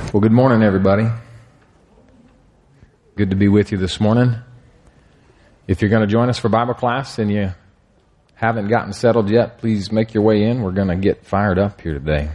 Well, good morning, everybody. Good to be with you this morning. If you're going to join us for Bible class and you haven't gotten settled yet, please make your way in. We're going to get fired up here today.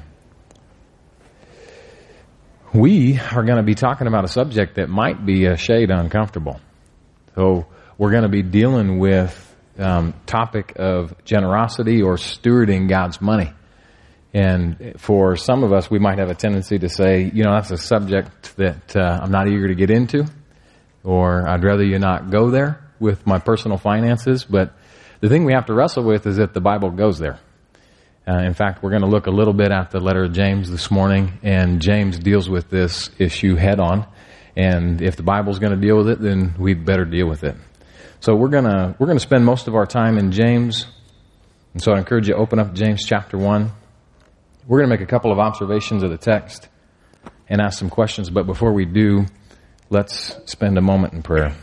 We are going to be talking about a subject that might be a shade uncomfortable. So we're going to be dealing with topic of generosity or stewarding God's money. And for some of us, we might have a tendency to say, that's a subject that I'm not eager to get into, or I'd rather you not go there with my personal finances. But the thing we have to wrestle with is that the Bible goes there. In fact, we're going to look a little bit at the letter of James this morning, and James deals with this issue head on. And if the Bible's going to deal with it, then we better deal with it. So we're going to spend most of our time in James. And so I encourage you to open up James chapter 1. We're going to make a couple of observations of the text and ask some questions. But before we do, let's spend a moment in prayer.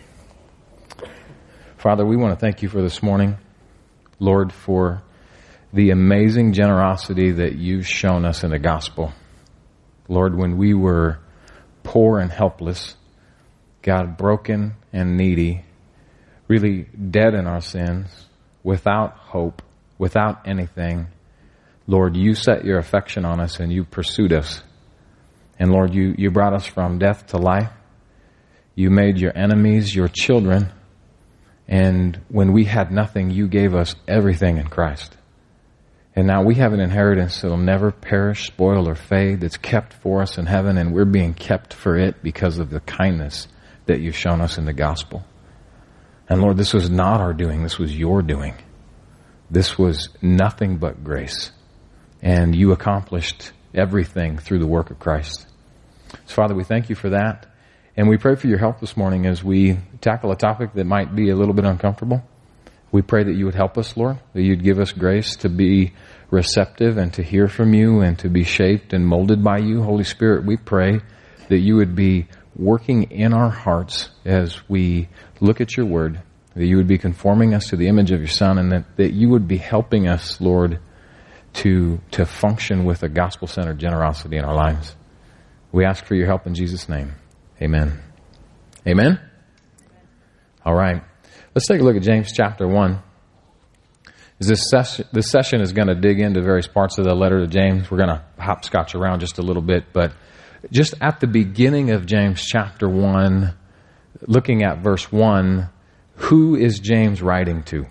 Father, we want to thank you for this morning, Lord, for the amazing generosity that you've shown us in the gospel. Lord, when we were poor and helpless, God, broken and needy, really dead in our sins, without hope, without anything, Lord, you set your affection on us and you pursued us. And Lord, you brought us from death to life. You made your enemies your children. And when we had nothing, you gave us everything in Christ. And now we have an inheritance that will never perish, spoil, or fade, that's kept for us in heaven, and we're being kept for it because of the kindness that you've shown us in the gospel. And Lord, this was not our doing, this was your doing. This was nothing but grace. And you accomplished everything through the work of Christ. So Father, we thank you for that. And we pray for your help this morning as we tackle a topic that might be a little bit uncomfortable. We pray that you would help us, Lord, that you'd give us grace to be receptive and to hear from you and to be shaped and molded by you. Holy Spirit, we pray that you would be working in our hearts as we look at your word, that you would be conforming us to the image of your Son, and that you would be helping us, Lord, to function with a gospel-centered generosity in our lives. We ask for your help in Jesus' name. Amen. Amen? All right. Let's take a look at James chapter 1. This session is going to dig into various parts of the letter to James. We're going to hopscotch around just a little bit, but just at the beginning of James chapter 1, looking at verse 1, who is James writing to?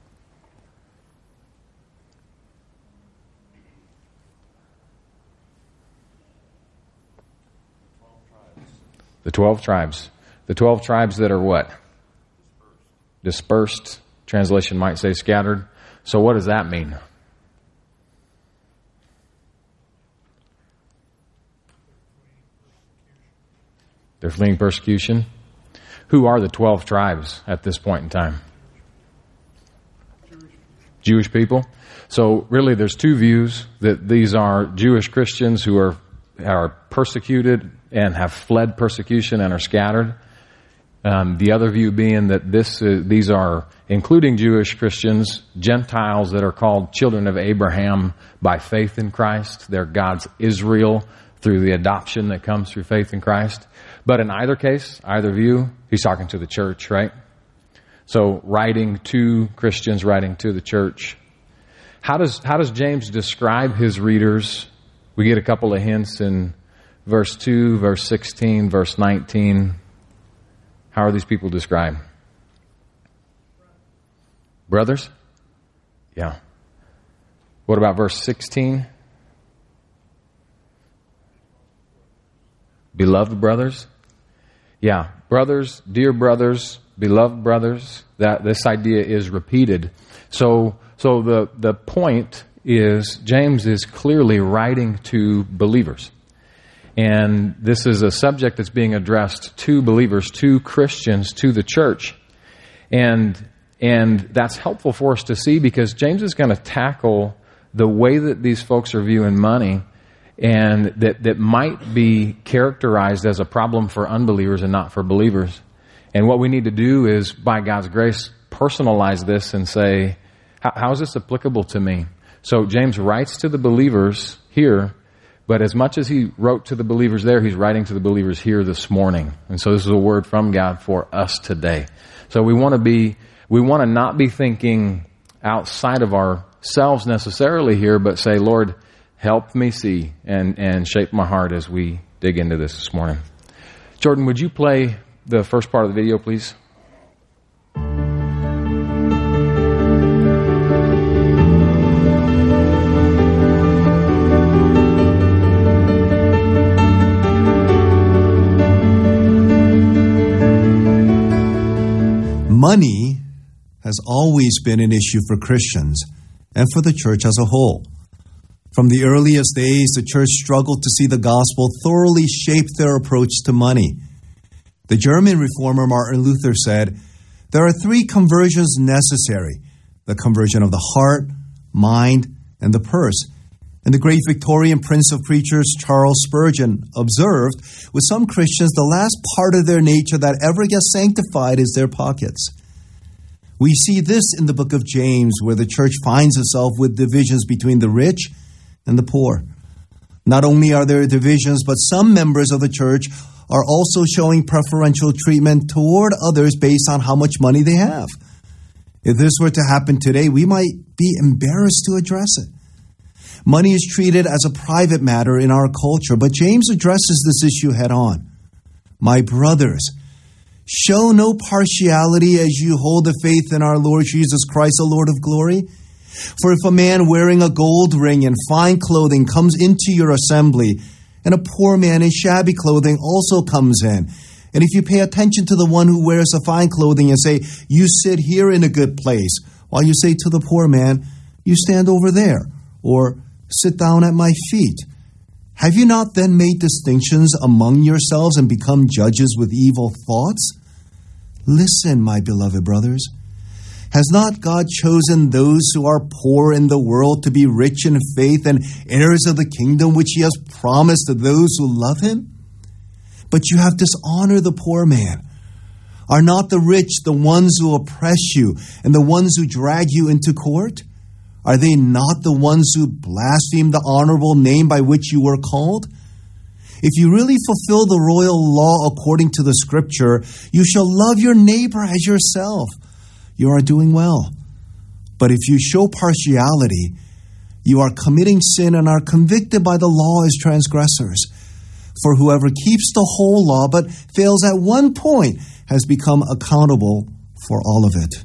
The 12 tribes. The 12 tribes that are what? Dispersed. Translation might say scattered. So what does that mean? They're fleeing persecution. Who are the 12 tribes at this point in time? Jewish people. So really there's two views, that these are Jewish Christians who are persecuted and have fled persecution and are scattered. The other view being that these are, including Jewish Christians, Gentiles that are called children of Abraham by faith in Christ. They're God's Israel through the adoption that comes through faith in Christ. But in either case, either view, he's talking to the church, right? So writing to Christians, writing to the church. How does James describe his readers? We get a couple of hints in verse 2, verse 16, verse 19. How are these people described? Brothers? Yeah. What about verse 16? Beloved brothers? Yeah. Brothers, dear brothers, beloved brothers. This idea is repeated. So the point is James is clearly writing to believers. And this is a subject that's being addressed to believers, to Christians, to the church. And that's helpful for us to see, because James is going to tackle the way that these folks are viewing money, and that might be characterized as a problem for unbelievers and not for believers. And what we need to do is, by God's grace, personalize this and say, how is this applicable to me? So James writes to the believers here, But as much as he wrote to the believers there, he's writing to the believers here this morning. And so this is a word from God for us today. So we want to not be thinking outside of ourselves necessarily here, but say, Lord, help me see and shape my heart as we dig into this morning. Jordan, would you play the first part of the video, please? Money has always been an issue for Christians and for the church as a whole. From the earliest days, the church struggled to see the gospel thoroughly shape their approach to money. The German reformer Martin Luther said, "There are 3 conversions necessary: the conversion of the heart, mind, and the purse." And the great Victorian prince of preachers Charles Spurgeon observed, with some Christians, the last part of their nature that ever gets sanctified is their pockets. We see this in the book of James, where the church finds itself with divisions between the rich and the poor. Not only are there divisions, but some members of the church are also showing preferential treatment toward others based on how much money they have. If this were to happen today, we might be embarrassed to address it. Money is treated as a private matter in our culture, but James addresses this issue head on. My brothers, show no partiality as you hold the faith in our Lord Jesus Christ, the Lord of glory. For if a man wearing a gold ring and fine clothing comes into your assembly, and a poor man in shabby clothing also comes in, and if you pay attention to the one who wears the fine clothing and say, you sit here in a good place, while you say to the poor man, you stand over there, or sit down at my feet. Have you not then made distinctions among yourselves and become judges with evil thoughts? Listen, my beloved brothers. Has not God chosen those who are poor in the world to be rich in faith and heirs of the kingdom which he has promised to those who love him? But you have dishonored the poor man. Are not the rich the ones who oppress you and the ones who drag you into court? Are they not the ones who blaspheme the honorable name by which you were called? If you really fulfill the royal law according to the scripture, you shall love your neighbor as yourself. You are doing well. But if you show partiality, you are committing sin and are convicted by the law as transgressors. For whoever keeps the whole law but fails at one point has become accountable for all of it.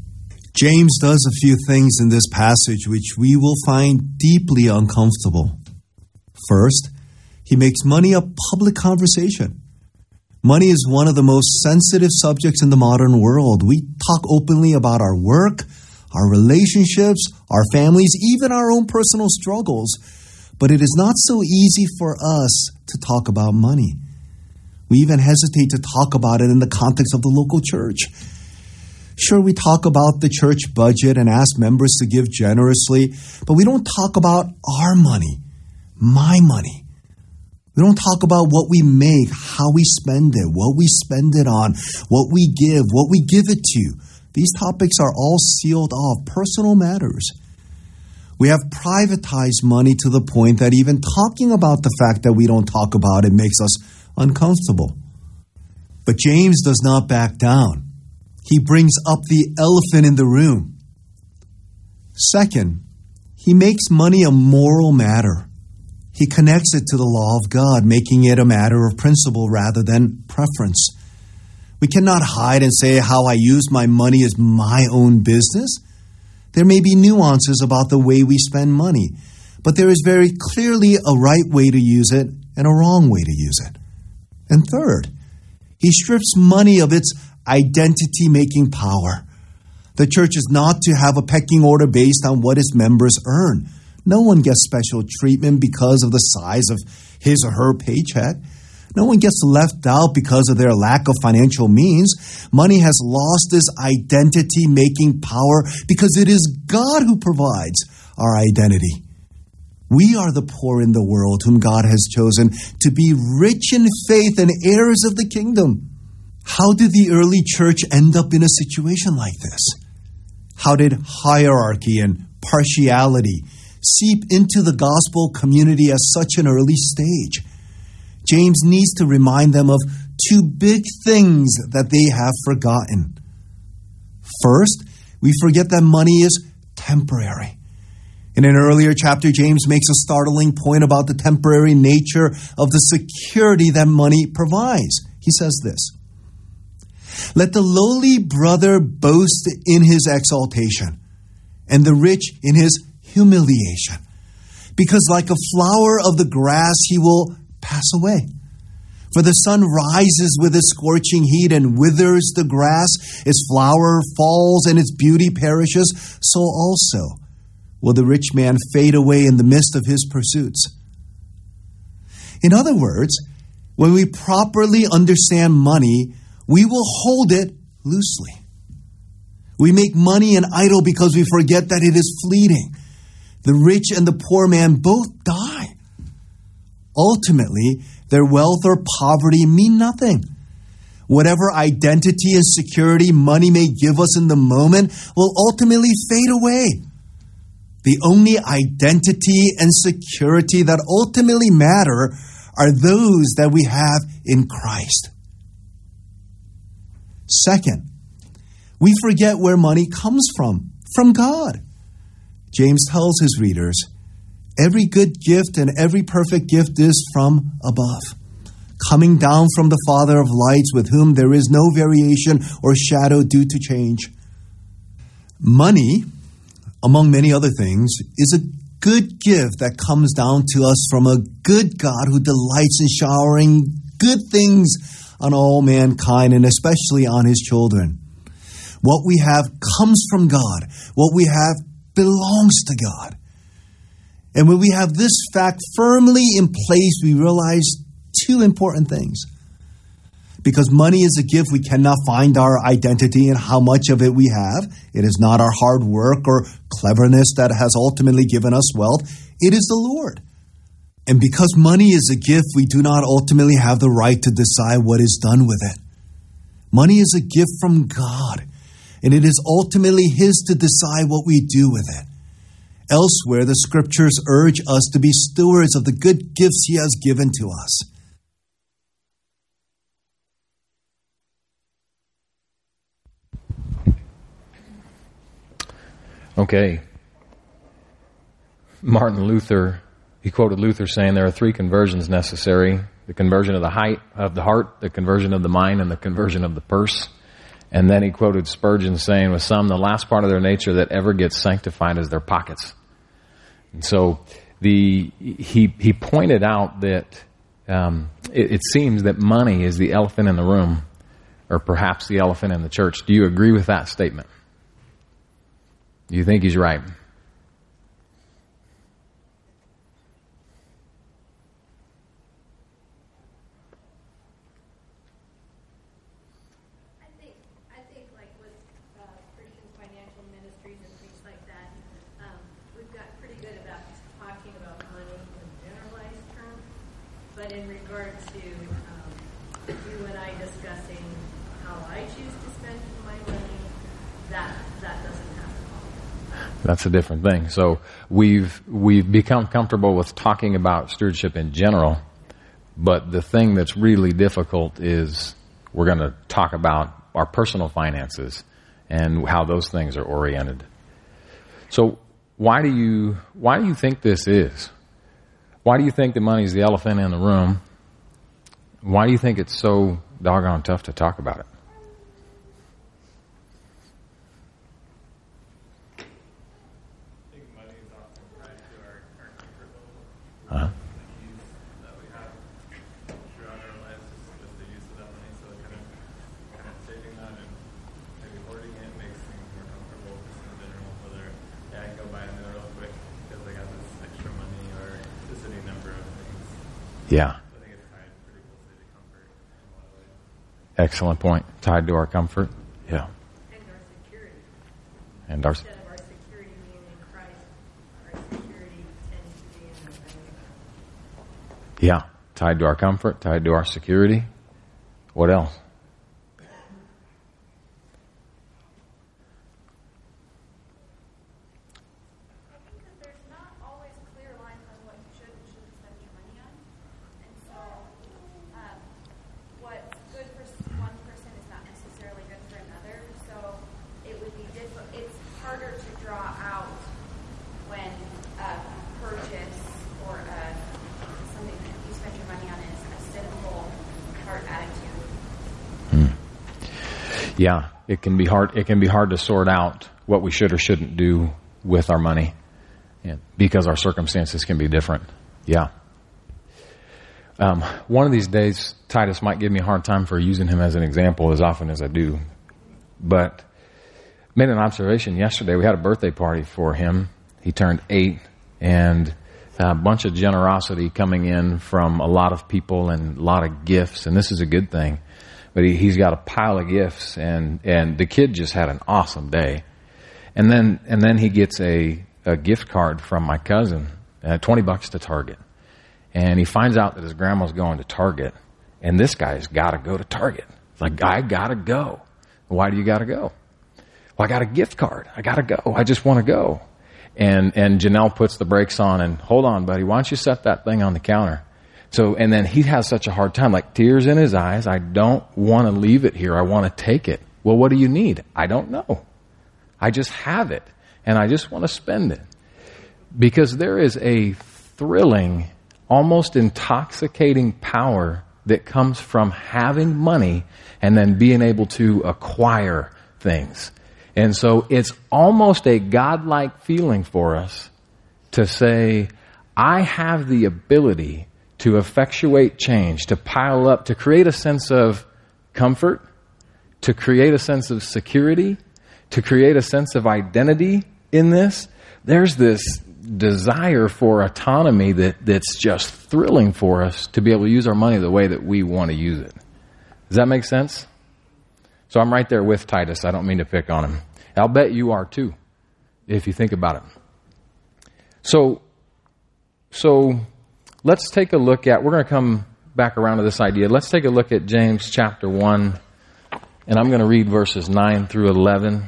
James does a few things in this passage which we will find deeply uncomfortable. First, he makes money a public conversation. Money is one of the most sensitive subjects in the modern world. We talk openly about our work, our relationships, our families, even our own personal struggles. But it is not so easy for us to talk about money. We even hesitate to talk about it in the context of the local church. Sure, we talk about the church budget and ask members to give generously, but we don't talk about our money, my money. We don't talk about what we make, how we spend it, what we spend it on, what we give it to. These topics are all sealed off, personal matters. We have privatized money to the point that even talking about the fact that we don't talk about it makes us uncomfortable. But James does not back down. He brings up the elephant in the room. Second, he makes money a moral matter. He connects it to the law of God, making it a matter of principle rather than preference. We cannot hide and say how I use my money is my own business. There may be nuances about the way we spend money, but there is very clearly a right way to use it and a wrong way to use it. And third, he strips money of its identity-making power. The church is not to have a pecking order based on what its members earn. No one gets special treatment because of the size of his or her paycheck. No one gets left out because of their lack of financial means. Money has lost its identity-making power because it is God who provides our identity. We are the poor in the world whom God has chosen to be rich in faith and heirs of the kingdom. How did the early church end up in a situation like this? How did hierarchy and partiality seep into the gospel community at such an early stage? James needs to remind them of two big things that they have forgotten. First, we forget that money is temporary. In an earlier chapter, James makes a startling point about the temporary nature of the security that money provides. He says this, "Let the lowly brother boast in his exaltation, and the rich in his humiliation, because like a flower of the grass he will pass away. For the sun rises with its scorching heat and withers the grass, its flower falls and its beauty perishes, so also will the rich man fade away in the midst of his pursuits." In other words, when we properly understand money, we will hold it loosely. We make money an idol because we forget that it is fleeting. The rich and the poor man both die. Ultimately, their wealth or poverty mean nothing. Whatever identity and security money may give us in the moment will ultimately fade away. The only identity and security that ultimately matter are those that we have in Christ. Second, we forget where money comes from God. James tells his readers, "Every good gift and every perfect gift is from above, coming down from the Father of lights, with whom there is no variation or shadow due to change." Money, among many other things, is a good gift that comes down to us from a good God who delights in showering good things on all mankind and especially on his children. What we have comes from God. What we have belongs to God. And when we have this fact firmly in place, we realize two important things. Because money is a gift, we cannot find our identity in how much of it we have. It is not our hard work or cleverness that has ultimately given us wealth. It is the Lord. And because money is a gift, we do not ultimately have the right to decide what is done with it. Money is a gift from God, and it is ultimately His to decide what we do with it. Elsewhere, the Scriptures urge us to be stewards of the good gifts He has given to us. Okay. Martin Luther, he quoted Luther saying there are three conversions necessary: the conversion of the heart, the conversion of the mind, and the conversion of the purse. And then he quoted Spurgeon saying, with some, the last part of their nature that ever gets sanctified is their pockets. And so he pointed out that it seems that money is the elephant in the room, or perhaps the elephant in the church. Do you agree with that statement? Do you think he's right? I think like with Christian financial ministries and things like that, we've got pretty good about talking about money in generalized terms, but in regard to you and I discussing how I choose to spend my money, that doesn't happen. That's a different thing. So we've become comfortable with talking about stewardship in general, but the thing that's really difficult is we're going to talk about our personal finances and how those things are oriented. So why do you think this is? Why do you think the money's the elephant in the room? Why do you think it's so doggone tough to talk about it? Uh-huh. That we have throughout our lives is the use of that money. So kind of saving that and maybe hoarding it makes things more comfortable just in general. Whether I can go buy a meal real quick because I got this extra money, or just any number of things. Yeah. So I think it's tied pretty closely to comfort in a lot of ways. Excellent point. Tied to our comfort. Yeah. And our security. And our Instead of our security being in Christ, our security tends to be in the bank account. Yeah, tied to our comfort, tied to our security. What else? Because there's not always Yeah, it can be hard. It can be hard to sort out what we should or shouldn't do with our money, because our circumstances can be different. Yeah. One of these days, Titus might give me a hard time for using him as an example as often as I do. But made an observation yesterday. We had a birthday party for him. He turned 8, and a bunch of generosity coming in from a lot of people and a lot of gifts. And this is a good thing. But he's got a pile of gifts, and the kid just had an awesome day. And then he gets a gift card from my cousin, $20 to Target. And he finds out that his grandma's going to Target, and this guy's got to go to Target. It's like, I got to go. Why do you got to go? Well, I got a gift card. I got to go. I just want to go. And Janelle puts the brakes on and, hold on, buddy, why don't you set that thing on the counter? So, and then he has such a hard time, like tears in his eyes. I don't want to leave it here. I want to take it. Well, what do you need? I don't know. I just have it, and I just want to spend it. Because there is a thrilling, almost intoxicating power that comes from having money and then being able to acquire things. And so it's almost a godlike feeling for us to say, I have the ability to effectuate change, to pile up, to create a sense of comfort, to create a sense of security, to create a sense of identity in this. There's this desire for autonomy that's just thrilling for us to be able to use our money the way that we want to use it. Does that make sense? So I'm right there with Titus. I don't mean to pick on him. I'll bet you are too, if you think about it. So let's take a look at, we're going to come back around to this idea. Let's take a look at James chapter 1, and I'm going to read verses 9 through 11.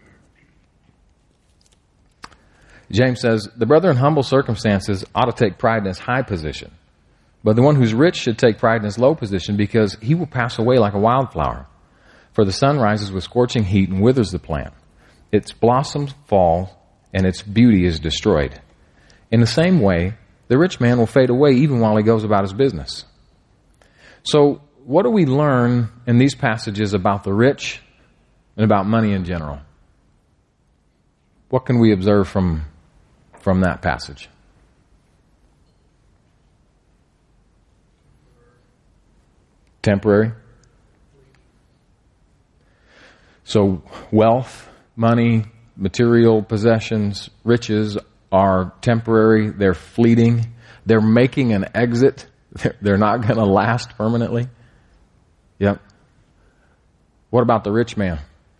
James says, the brother in humble circumstances ought to take pride in his high position, but the one who's rich should take pride in his low position, because he will pass away like a wildflower. For the sun rises with scorching heat and withers the plant. Its blossoms fall, and its beauty is destroyed. In the same way, the rich man will fade away even while he goes about his business. So, what do we learn in these passages about the rich and about money in general? What can we observe from that passage? Temporary. So, wealth, money, material possessions, riches are temporary. They're fleeting. They're making an exit. They're not going to last permanently. Yep. What about the rich man?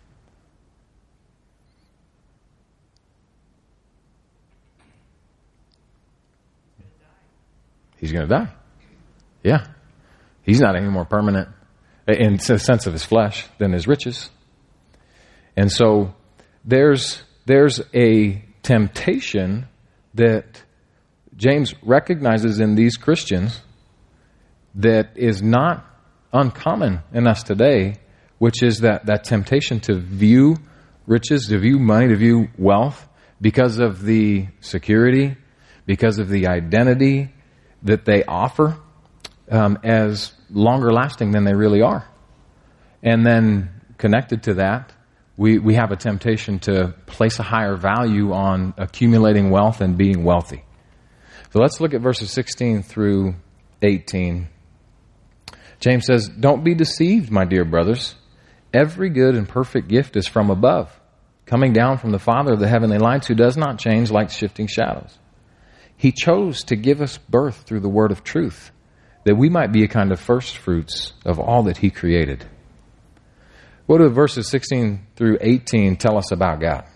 He's going to die. Yeah. He's not any more permanent in the sense of his flesh than his riches. And so there's a temptation that James recognizes in these Christians that is not uncommon in us today, which is that temptation to view riches, to view money, to view wealth because of the security, because of the identity that they offer as longer lasting than they really are. And then connected to that, we have a temptation to place a higher value on accumulating wealth and being wealthy. So let's look at verses 16 through 18. James says, don't be deceived, my dear brothers. Every good and perfect gift is from above, coming down from the Father of the heavenly lights, who does not change like shifting shadows. He chose to give us birth through the word of truth, that we might be a kind of first fruits of all that he created. What do verses 16 through 18 tell us about God?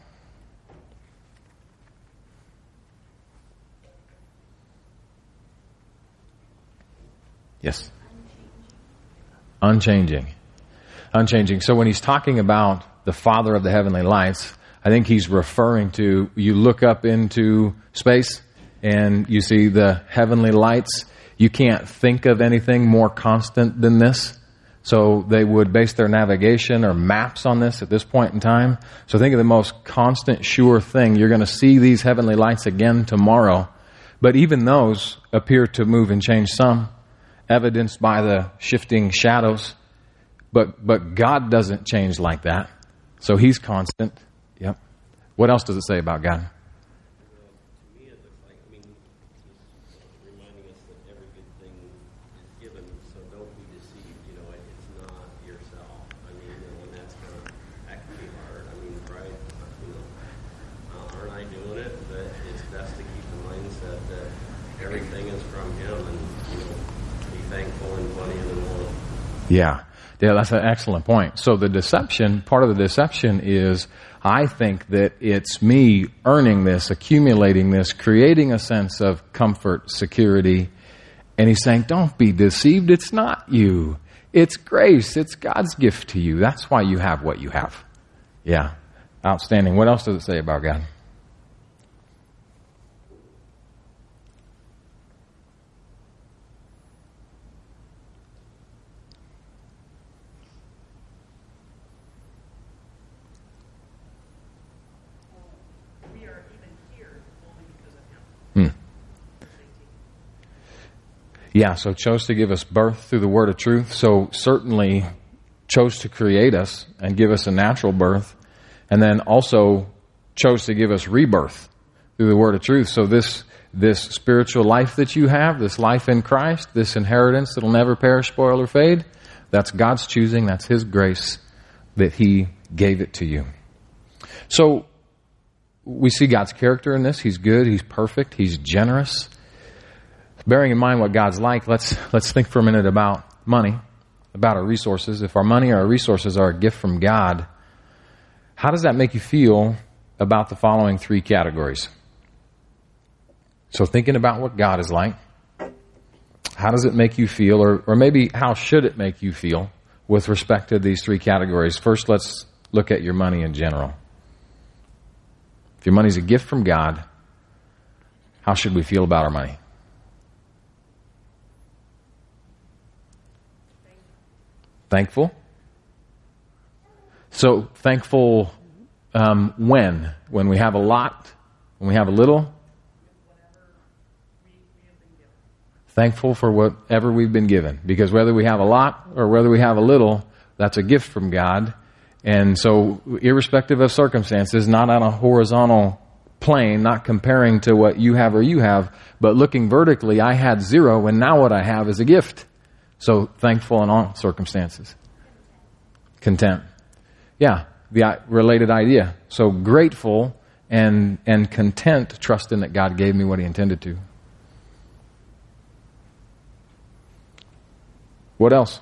Yes. Unchanging. So when he's talking about the Father of the heavenly lights, I think he's referring to, you look up into space and you see the heavenly lights. You can't think of anything more constant than this. So they would base their navigation or maps on this at this point in time. So think of the most constant, sure thing. You're going to see these heavenly lights again tomorrow. But even those appear to move and change some, evidenced by the shifting shadows. But God doesn't change like that. So He's constant. Yep. What else does it say about God? To me, it looks like, he's reminding us that every good thing is given, so don't be deceived. It's not yourself. And that's that can be hard. Right? Aren't I doing it? But it's best to keep the mindset that everything is from Him, and be thankful and plenty and more. Yeah, that's an excellent point. So part of the deception is I think that it's me earning this, accumulating this, creating a sense of comfort, security. And He's saying, don't be deceived. It's not you. It's grace. It's God's gift to you. That's why you have what you have. Yeah, outstanding. What else does it say about God? Yeah, so chose to give us birth through the word of truth. So certainly chose to create us and give us a natural birth. And then also chose to give us rebirth through the word of truth. So this spiritual life that you have, this life in Christ, this inheritance that'll never perish, spoil, or fade, that's God's choosing. That's His grace that He gave it to you. So we see God's character in this. He's good. He's perfect. He's generous. Bearing in mind what God's like, let's think for a minute about money, about our resources. If our money or our resources are a gift from God, how does that make you feel about the following three categories? So thinking about what God is like, how does it make you feel, or maybe how should it make you feel with respect to these three categories? First, let's look at your money in general. If your money is a gift from God, how should we feel about our money? Thankful. So thankful when we have a lot, when we have a little. Thankful for whatever we've been given, because whether we have a lot or whether we have a little, that's a gift from God. And so, irrespective of circumstances, not on a horizontal plane, not comparing to what you have or you have, but looking vertically, I had zero, and now what I have is a gift. So thankful in all circumstances. Content. Yeah, the related idea. So grateful and content, trusting that God gave me what He intended to. What else?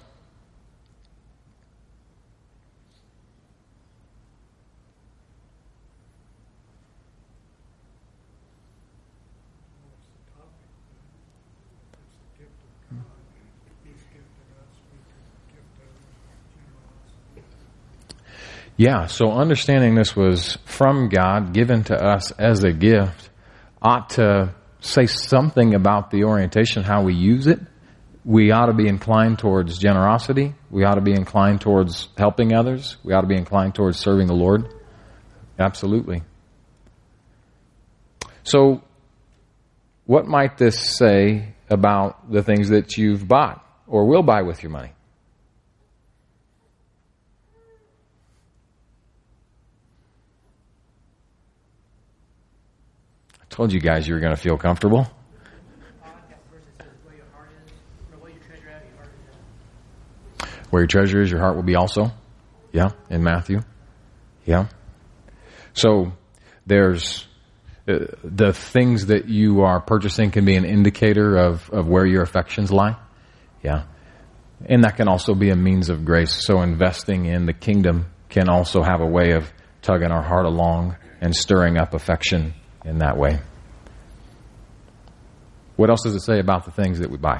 Yeah, so understanding this was from God, given to us as a gift, ought to say something about the orientation, how we use it. We ought to be inclined towards generosity. We ought to be inclined towards helping others. We ought to be inclined towards serving the Lord. Absolutely. So, what might this say about the things that you've bought or will buy with your money? Told you guys you were going to feel comfortable. Where your treasure is, your heart will be also. Yeah, in Matthew. Yeah. So there's the things that you are purchasing can be an indicator of where your affections lie. Yeah. And that can also be a means of grace. So investing in the kingdom can also have a way of tugging our heart along and stirring up affection in that way. What else does it say about the things that we buy?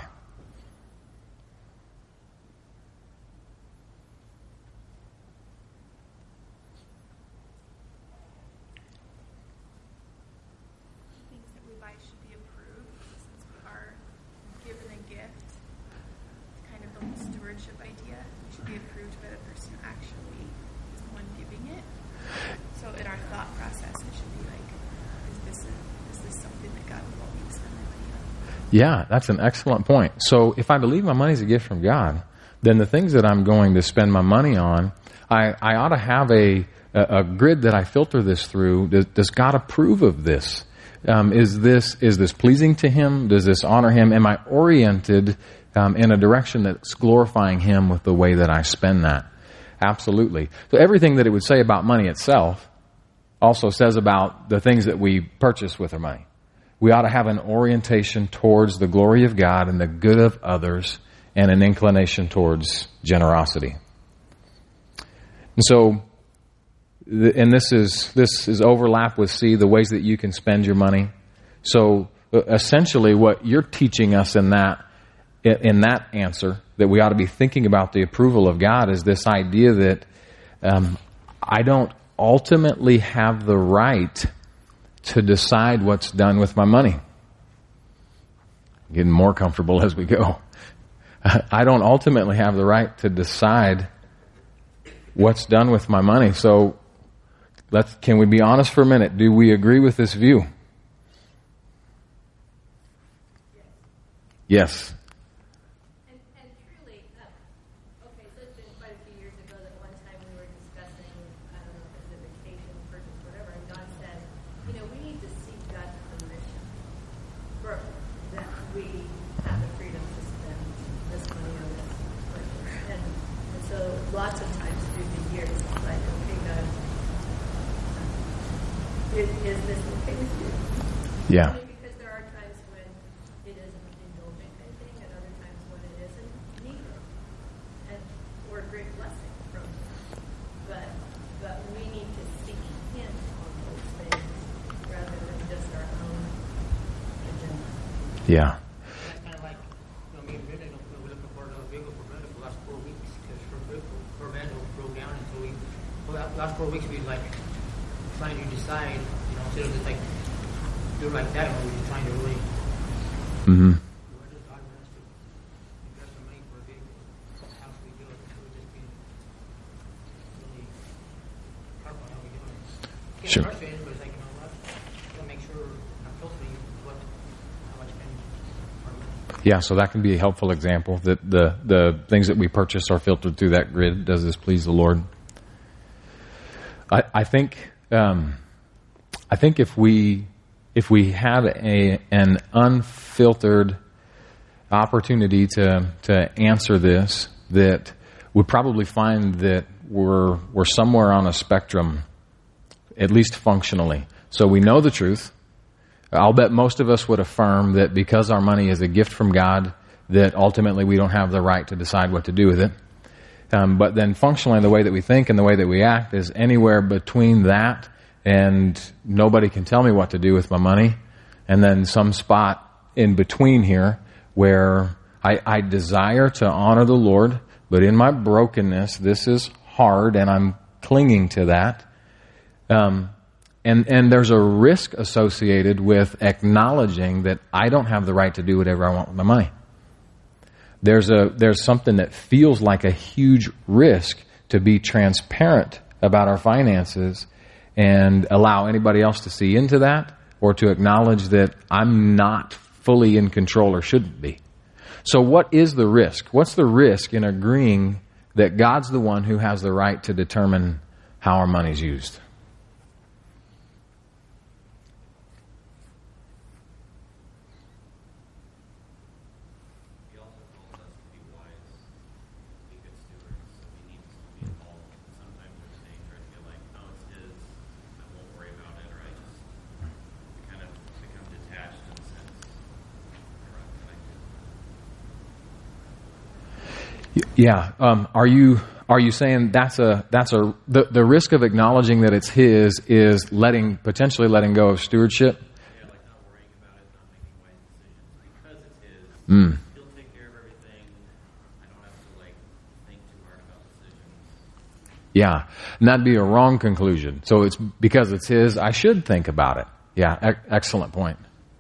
Things that we buy should be approved since we are given a gift. Kind of the whole stewardship idea. It should be approved by the person who actually is the one giving it. So in our thought process, it should be like, is this something that God would want me to spend my money on? Yeah, that's an excellent point. So if I believe my money is a gift from God, then the things that I'm going to spend my money on, I ought to have a grid that I filter this through. Does God approve of this? Is this pleasing to Him? Does this honor Him? Am I oriented in a direction that's glorifying Him with the way that I spend that? Absolutely. So everything that it would say about money itself also says about the things that we purchase with our money. We ought to have an orientation towards the glory of God and the good of others, and an inclination towards generosity. And so, and this is overlap with C, the ways that you can spend your money. So essentially what you're teaching us in that answer, that we ought to be thinking about the approval of God, is this idea that I don't ultimately have the right to decide what's done with my money. Getting more comfortable as we go. I don't ultimately have the right to decide what's done with my money. So can we be honest for a minute? Do we agree with this view? Yes. And truly, okay, so it's been quite a few years ago that one time we were discussing, I don't know if it was a vacation, purchase, whatever, and Don said, we need to seek God's permission for that we have the freedom to spend this money on this purchase. And so lots of times through the years, it's like, okay, God, is this okay with you? Yeah. Because there are times when it is an indulgent kind of thing, and other times when it isn't neither, and or a great blessing from Him. But we need to seek Him on those things rather than just our own agenda. Yeah. That's kind of like, me and Brenda, we're looking for another vehicle for Brenda for the last 4 weeks because her Brenda broke down, and so last 4 weeks we like trying to decide, instead of just like do it like that, we were trying to really. Mm-hmm. Where does God want us to invest our money for a vehicle? How should we do it? So we're just being really careful how we do it. It's Sure. frustrating, but it's like, what? Gotta make sure I'm filtering how I spend our money. Yeah, so that can be a helpful example, that the things that we purchase are filtered through that grid. Does this please the Lord? I think if we had an unfiltered opportunity to answer this, that we'd probably find that we're somewhere on a spectrum, at least functionally. So we know the truth. I'll bet most of us would affirm that because our money is a gift from God, that ultimately we don't have the right to decide what to do with it. But then functionally the way that we think and the way that we act is anywhere between that and nobody can tell me what to do with my money, and then some spot in between here where I desire to honor the Lord, but in my brokenness this is hard and I'm clinging to that. And there's a risk associated with acknowledging that I don't have the right to do whatever I want with my money. There's something that feels like a huge risk to be transparent about our finances and allow anybody else to see into that, or to acknowledge that I'm not fully in control or shouldn't be. So what is the risk? What's the risk in agreeing that God's the one who has the right to determine how our money's used? Yeah. Are you saying the risk of acknowledging that it's His is potentially letting go of stewardship? Yeah, like not worrying about it, not making wise decisions because it's His. He'll take care of everything. I don't have to think too hard about decisions. Yeah, and that'd be a wrong conclusion. So it's because it's His, I should think about it. Yeah, excellent point.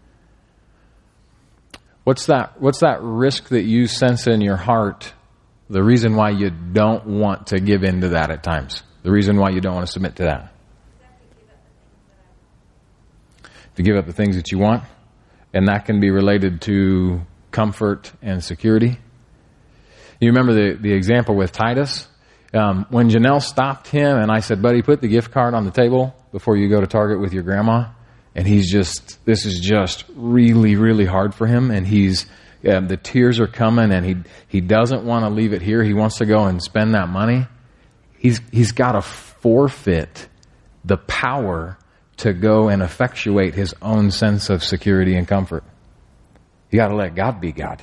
What's that risk that you sense in your heart? The reason why you don't want to give in to that at times. The reason why you don't want to submit to that. To give up the things that you want. And that can be related to comfort and security. You remember the example with Titus? When Janelle stopped him and I said, buddy, put the gift card on the table before you go to Target with your grandma. And this is just really, really hard for him. And the tears are coming and he doesn't want to leave it here. He wants to go and spend that money. He's got to forfeit the power to go and effectuate his own sense of security and comfort. You got to let God be God.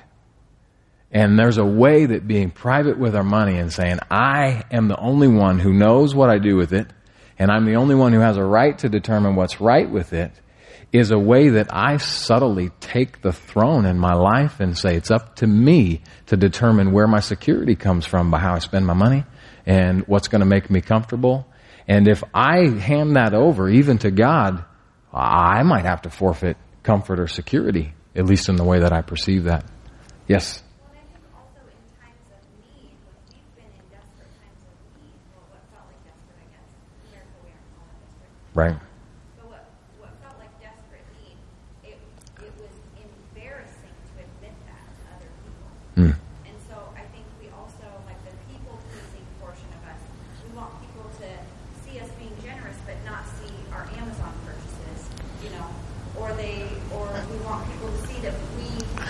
And there's a way that being private with our money and saying, I am the only one who knows what I do with it, and I'm the only one who has a right to determine what's right with it, is a way that I subtly take the throne in my life and say, it's up to me to determine where my security comes from by how I spend my money and what's going to make me comfortable. And if I hand that over, even to God, I might have to forfeit comfort or security, at least in the way that I perceive that. Yes? Well, I think also in times of need, when we've been in desperate times of need, well, what felt like desperate, I guess, compared to we aren't all desperate. Right. But what felt like desperate need, it was embarrassing to admit that to other people. Mm. And so I think we also, like the people-pleasing portion of us, we want people to see us being generous, but not see our Amazon purchases, or we want people to see that we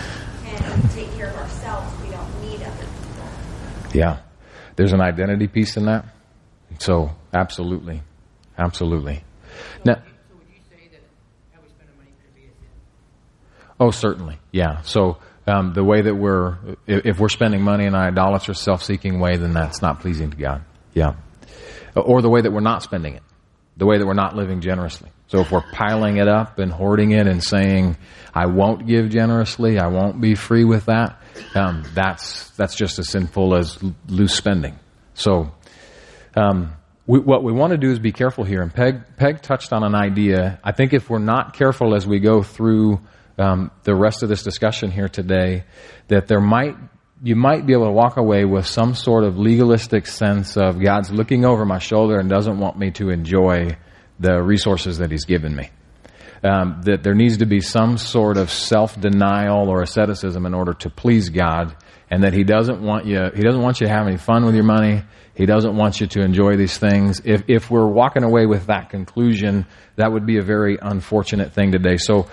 can take care of ourselves. We don't need other people. Yeah. There's an identity piece in that. So, absolutely. Absolutely. Now, So would you say that how we spend our money could be a sin? oh, certainly. Yeah. So, the way that if we're spending money in an idolatrous, self-seeking way, then that's not pleasing to God. Yeah. Or the way that we're not spending it. The way that we're not living generously. So if we're piling it up and hoarding it and saying, I won't give generously, I won't be free with that, that's just as sinful as loose spending. So what we want to do is be careful here. And Peg touched on an idea. I think if we're not careful as we go through the rest of this discussion here today, that you might be able to walk away with some sort of legalistic sense of God's looking over my shoulder and doesn't want me to enjoy the resources that He's given me. That there needs to be some sort of self-denial or asceticism in order to please God, and that He doesn't want you to have any fun with your money. He doesn't want you to enjoy these things. If we're walking away with that conclusion, that would be a very unfortunate thing today. So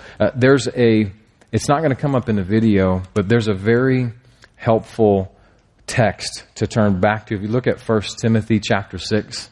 it's not going to come up in the video, but there's a very helpful text to turn back to. If you look at 1 Timothy chapter 6,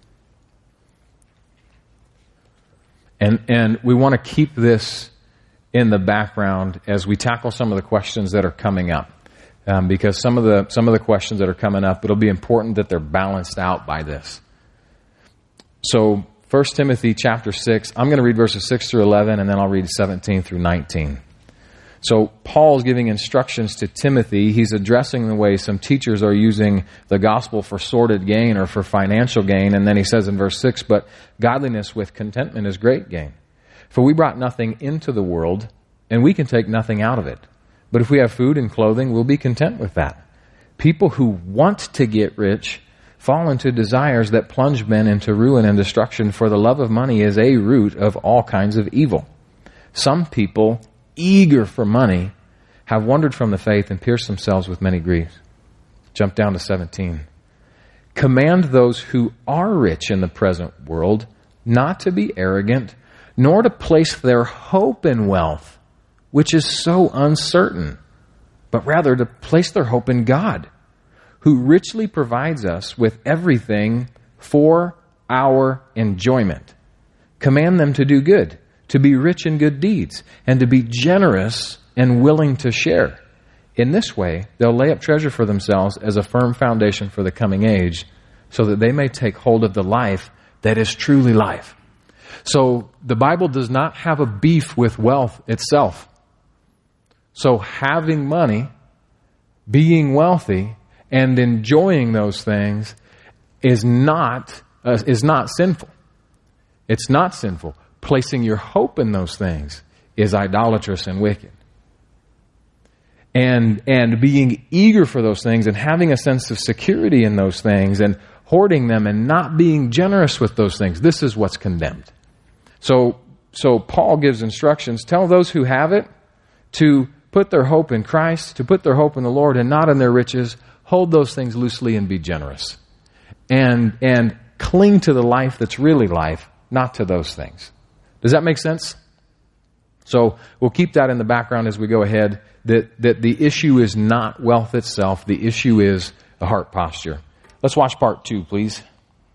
and we want to keep this in the background as we tackle some of the questions that are coming up, because some of the questions that are coming up, it'll be important that they're balanced out by this. So 1 Timothy chapter 6, I'm going to read verses 6 through 11, and then I'll read 17 through 19. So Paul's giving instructions to Timothy. He's addressing the way some teachers are using the gospel for sordid gain or for financial gain. And then he says in verse 6, but godliness with contentment is great gain. For we brought nothing into the world, and we can take nothing out of it. But if we have food and clothing, we'll be content with that. People who want to get rich fall into desires that plunge men into ruin and destruction, for the love of money is a root of all kinds of evil. Some people, eager for money, have wandered from the faith and pierced themselves with many griefs. Jump down to 17. Command those who are rich in the present world not to be arrogant, nor to place their hope in wealth, which is so uncertain, but rather to place their hope in God, who richly provides us with everything for our enjoyment. Command them to do good, to be rich in good deeds, and to be generous and willing to share. In this way, they'll lay up treasure for themselves as a firm foundation for the coming age, so that they may take hold of the life that is truly life. So the Bible does not have a beef with wealth itself. So having money, being wealthy, and enjoying those things is not sinful. It's not sinful. Placing your hope in those things is idolatrous and wicked. And being eager for those things and having a sense of security in those things and hoarding them and not being generous with those things, this is what's condemned. So Paul gives instructions. Tell those who have it to put their hope in Christ, to put their hope in the Lord and not in their riches. hold those things loosely and be generous. And cling to the life that's really life, not to those things. Does that make sense? So we'll keep that in the background as we go ahead, that the issue is not wealth itself. The issue is a heart posture. Let's watch part 2, please.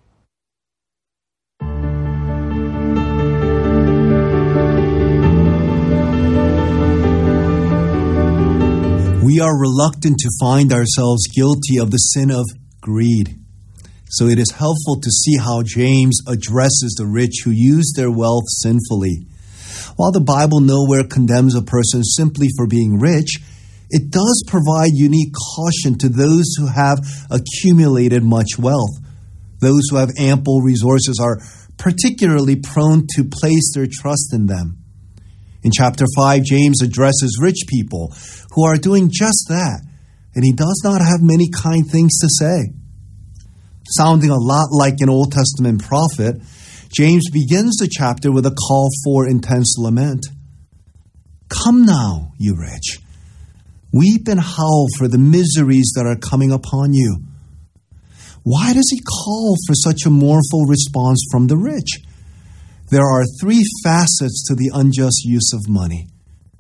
We are reluctant to find ourselves guilty of the sin of greed. So it is helpful to see how James addresses the rich who use their wealth sinfully. While the Bible nowhere condemns a person simply for being rich, it does provide unique caution to those who have accumulated much wealth. Those who have ample resources are particularly prone to place their trust in them. In chapter 5, James addresses rich people who are doing just that, and he does not have many kind things to say. Sounding a lot like an Old Testament prophet, James begins the chapter with a call for intense lament. Come now, you rich. Weep and howl for the miseries that are coming upon you. Why does he call for such a mournful response from the rich? There are 3 facets to the unjust use of money.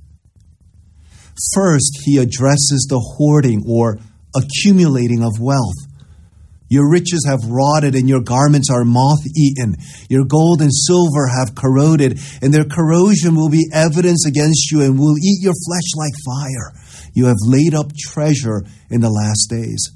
First, he addresses the hoarding or accumulating of wealth. Your riches have rotted and your garments are moth-eaten. Your gold and silver have corroded, and their corrosion will be evidence against you and will eat your flesh like fire. You have laid up treasure in the last days.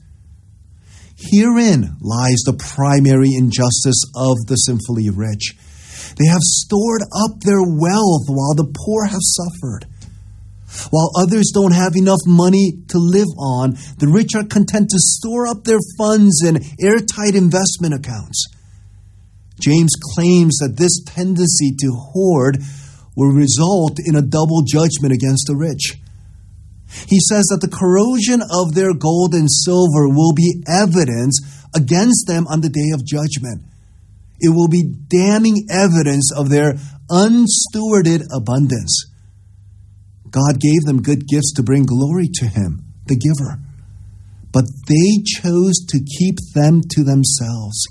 Herein lies the primary injustice of the sinfully rich. They have stored up their wealth while the poor have suffered. While others don't have enough money to live on, the rich are content to store up their funds in airtight investment accounts. James claims that this tendency to hoard will result in a double judgment against the rich. He says that the corrosion of their gold and silver will be evidence against them on the day of judgment. It will be damning evidence of their unstewarded abundance. God gave them good gifts to bring glory to Him, the giver. But they chose to keep them to themselves.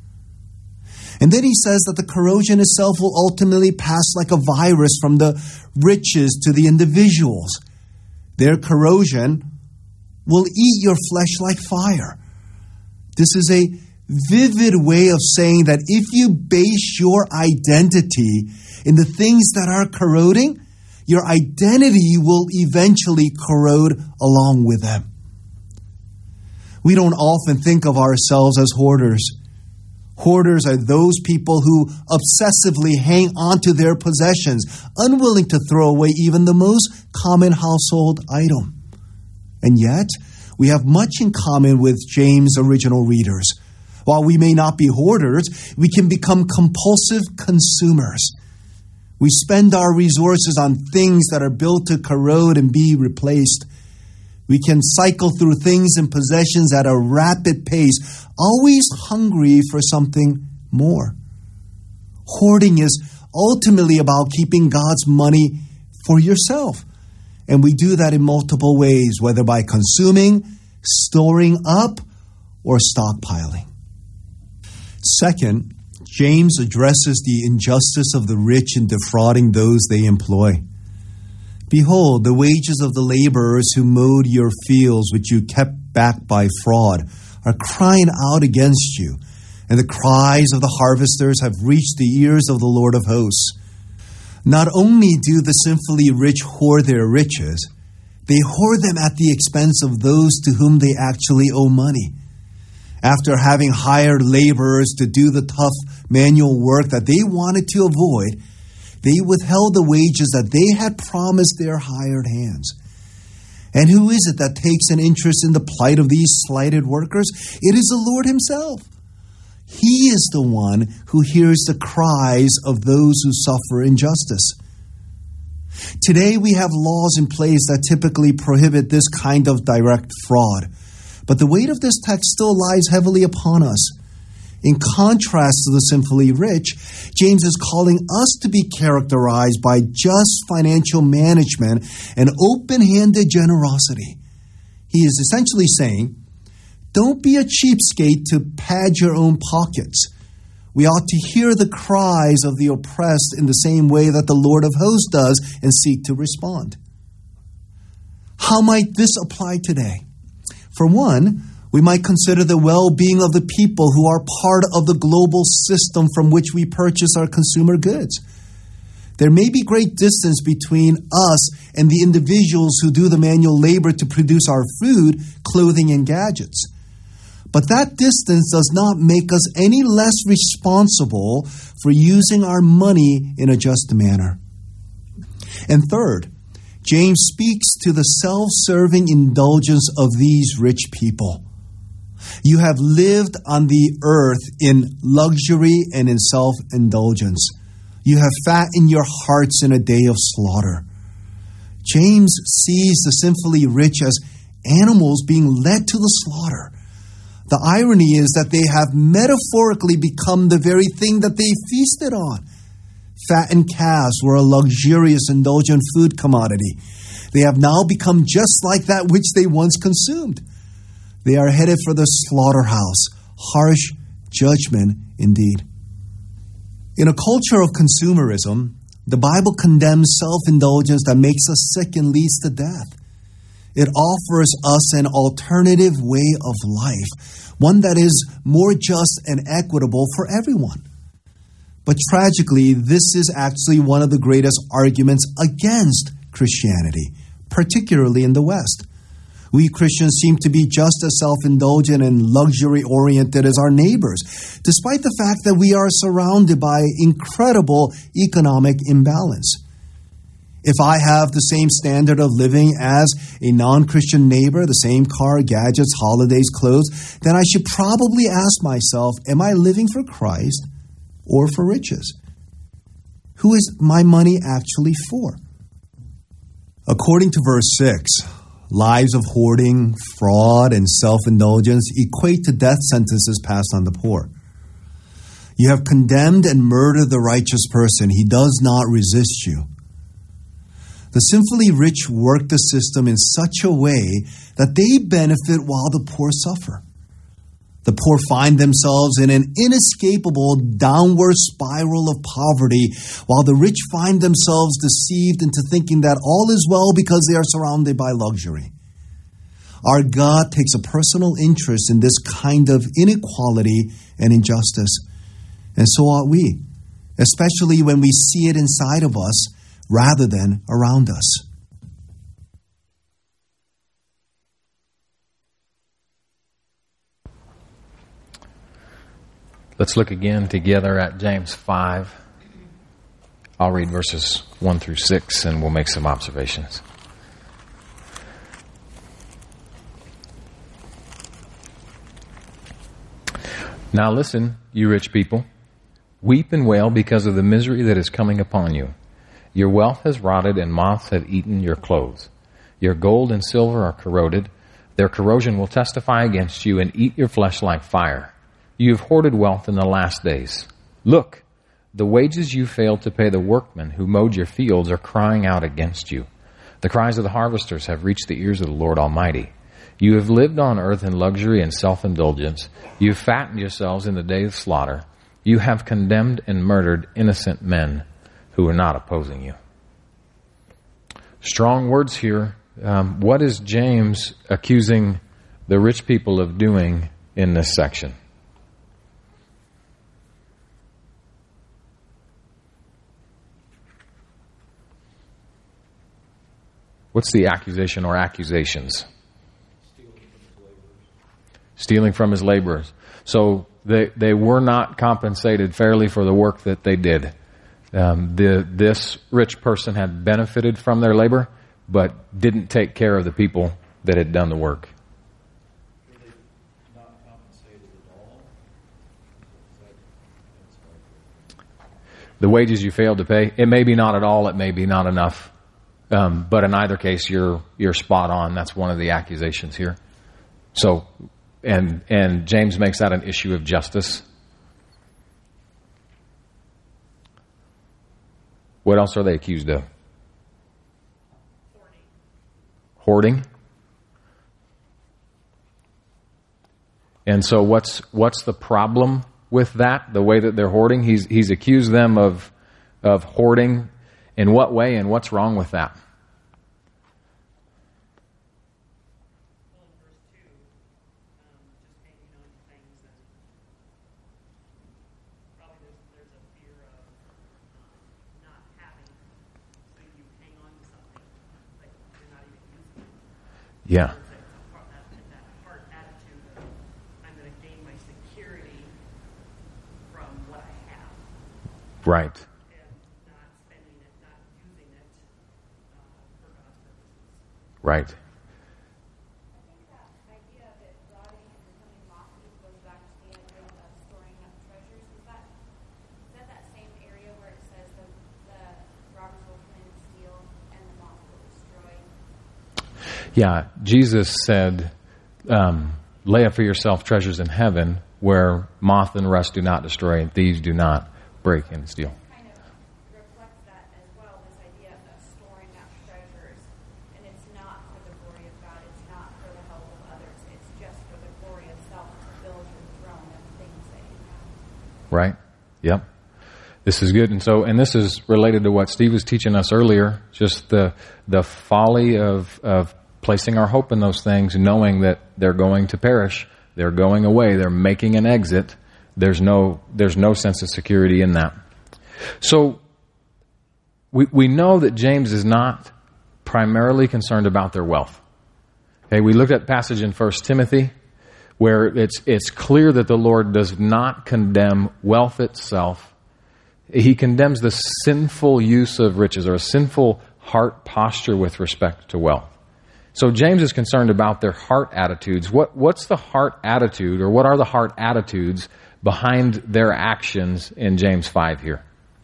And then he says that the corrosion itself will ultimately pass like a virus from the riches to the individuals. Their corrosion will eat your flesh like fire. This is a vivid way of saying that if you base your identity in the things that are corroding, your identity will eventually corrode along with them. We don't often think of ourselves as hoarders. Hoarders are those people who obsessively hang on to their possessions, unwilling to throw away even the most common household item. And yet, we have much in common with James' original readers. While we may not be hoarders, we can become compulsive consumers. We spend our resources on things that are built to corrode and be replaced. We can cycle through things and possessions at a rapid pace, always hungry for something more. Hoarding is ultimately about keeping God's money for yourself. And we do that in multiple ways, whether by consuming, storing up, or stockpiling. Second, James addresses the injustice of the rich in defrauding those they employ. Behold, the wages of the laborers who mowed your fields, which you kept back by fraud, are crying out against you, and the cries of the harvesters have reached the ears of the Lord of hosts. Not only do the sinfully rich hoard their riches, they hoard them at the expense of those to whom they actually owe money. After having hired laborers to do the tough manual work that they wanted to avoid, they withheld the wages that they had promised their hired hands. And who is it that takes an interest in the plight of these slighted workers? It is the Lord Himself. He is the one who hears the cries of those who suffer injustice. Today we have laws in place that typically prohibit this kind of direct fraud. But the weight of this text still lies heavily upon us. In contrast to the sinfully rich, James is calling us to be characterized by just financial management and open-handed generosity. He is essentially saying, Don't be a cheapskate to pad your own pockets. We ought to hear the cries of the oppressed in the same way that the Lord of hosts does and seek to respond. How might this apply today? For one, we might consider the well-being of the people who are part of the global system from which we purchase our consumer goods. There may be great distance between us and the individuals who do the manual labor to produce our food, clothing, and gadgets. But that distance does not make us any less responsible for using our money in a just manner. And third, James speaks to the self-serving indulgence of these rich people. You have lived on the earth in luxury and in self-indulgence. You have fattened your hearts in a day of slaughter. James sees the sinfully rich as animals being led to the slaughter. The irony is that they have metaphorically become the very thing that they feasted on. Fattened calves were a luxurious, indulgent food commodity. They have now become just like that which they once consumed. They are headed for the slaughterhouse. Harsh judgment indeed. In a culture of consumerism, the Bible condemns self-indulgence that makes us sick and leads to death. It offers us an alternative way of life, one that is more just and equitable for everyone. But tragically, this is actually one of the greatest arguments against Christianity, particularly in the West. We Christians seem to be just as self-indulgent and luxury-oriented as our neighbors, despite the fact that we are surrounded by incredible economic imbalance. If I have the same standard of living as a non-Christian neighbor, the same car, gadgets, holidays, clothes, then I should probably ask myself, am I living for Christ or for riches? Who is my money actually for? According to verse 6, lives of hoarding, fraud, and self-indulgence equate to death sentences passed on the poor. You have condemned and murdered the righteous person. He does not resist you. The sinfully rich work the system in such a way that they benefit while the poor suffer. The poor find themselves in an inescapable downward spiral of poverty, while the rich find themselves deceived into thinking that all is well because they are surrounded by luxury. Our God takes a personal interest in this kind of inequality and injustice, and so ought we, especially when we see it inside of us rather than around us. Let's look again together at James 5. I'll read verses 1 through 6 and we'll make some observations. Now listen, you rich people. Weep and wail because of the misery that is coming upon you. Your wealth has rotted and moths have eaten your clothes. Your gold and silver are corroded. Their corrosion will testify against you and eat your flesh like fire. You have hoarded wealth in the last days. Look, the wages you failed to pay the workmen who mowed your fields are crying out against you. The cries of the harvesters have reached the ears of the Lord Almighty. You have lived on earth in luxury and self-indulgence. You have fattened yourselves in the day of slaughter. You have condemned and murdered innocent men who are not opposing you. Strong words here. What is James accusing the rich people of doing in this section? What's the accusation or accusations? Stealing from his laborers. So they were not compensated fairly for the work that they did. This rich person had benefited from their labor, but didn't take care of the people that had done the work. Were they not compensated at all? The wages you failed to pay, it may be not at all, it may be not enough. But in either case, you're spot on. That's one of the accusations here. So, and James makes that an issue of justice. What else are they accused of? Hoarding. And so what's the problem with that, the way that they're hoarding? He's accused them of hoarding. In what way, and what's wrong with that? Well, in verse 2, just hanging on to things, and probably there's a fear of not having, so you hang on to something like you're not even using it. Yeah. That heart attitude of I'm going to gain my security from what I have. Right. Right. I think that idea of it rotting and becoming mossy goes back to the idea of storing up treasures. Is that same area where it says the robbers will come in and steal and the moth will destroy? Yeah, Jesus said, lay up for yourself treasures in heaven where moth and rust do not destroy and thieves do not break and steal. Kind of reflects that as well, this idea of storing up treasures. And it's not for the glory of God. It's not for the help of others. It's just for the glory of self to build your throne of things that you have. Right? Yep. This is good. And this is related to what Steve was teaching us earlier, just the folly of placing our hope in those things, knowing that they're going to perish, they're going away, they're making an exit. There's no sense of security in that. So we know that James is not primarily concerned about their wealth. Okay, we looked at the passage in 1 Timothy where it's clear that the Lord does not condemn wealth itself. He condemns the sinful use of riches or a sinful heart posture with respect to wealth. So James is concerned about their heart attitudes. What's the heart attitude, or what are the heart attitudes behind their actions in James 5 here?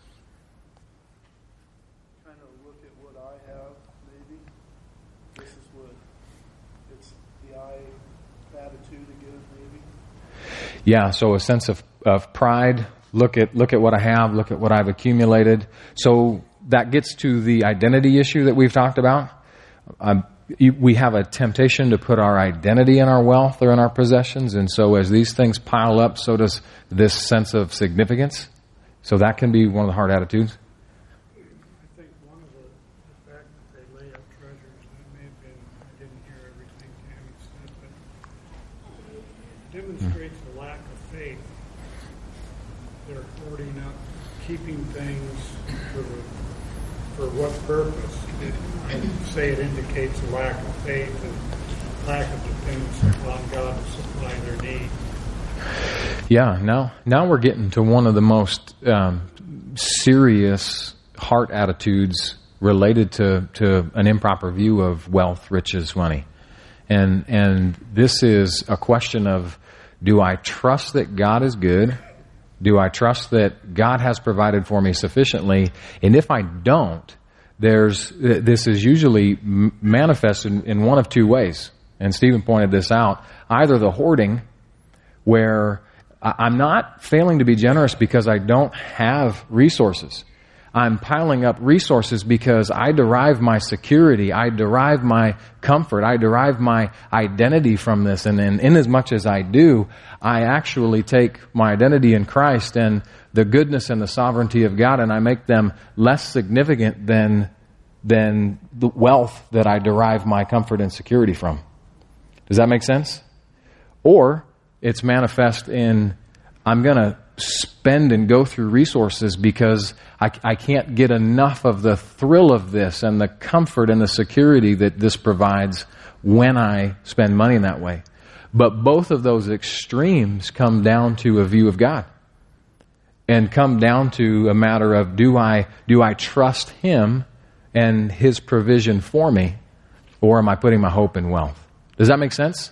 Kind of look at what I have, maybe. This is what it's the I attitude again, maybe. Yeah, so a sense of pride. Look at what I have, look at what I've accumulated. So that gets to the identity issue that we've talked about. We have a temptation to put our identity in our wealth or in our possessions, and so as these things pile up, so does this sense of significance. So that can be one of the hard attitudes. I think one of the fact that they lay up treasures, and it may have been, I didn't hear everything Tammy said, but it demonstrates a lack of faith. They're hoarding up, keeping things for what purpose? I'd say it indicates a lack of faith and lack of dependence upon God to supply their need. Yeah, now we're getting to one of the most serious heart attitudes related to an improper view of wealth, riches, money. And this is a question of, do I trust that God is good? Do I trust that God has provided for me sufficiently? And if I don't, this is usually manifested in one of two ways. And Stephen pointed this out. Either the hoarding, where I'm not failing to be generous because I don't have resources. I'm piling up resources because I derive my security, I derive my comfort, I derive my identity from this. And in as much as I do, I actually take my identity in Christ and the goodness and the sovereignty of God, and I make them less significant than the wealth that I derive my comfort and security from. Does that make sense? Or it's manifest in, I'm going to spend and go through resources because I can't get enough of the thrill of this and the comfort and the security that this provides when I spend money in that way. But both of those extremes come down to a view of God and come down to a matter of, do I trust Him and His provision for me, or am I putting my hope in wealth? Does that make sense?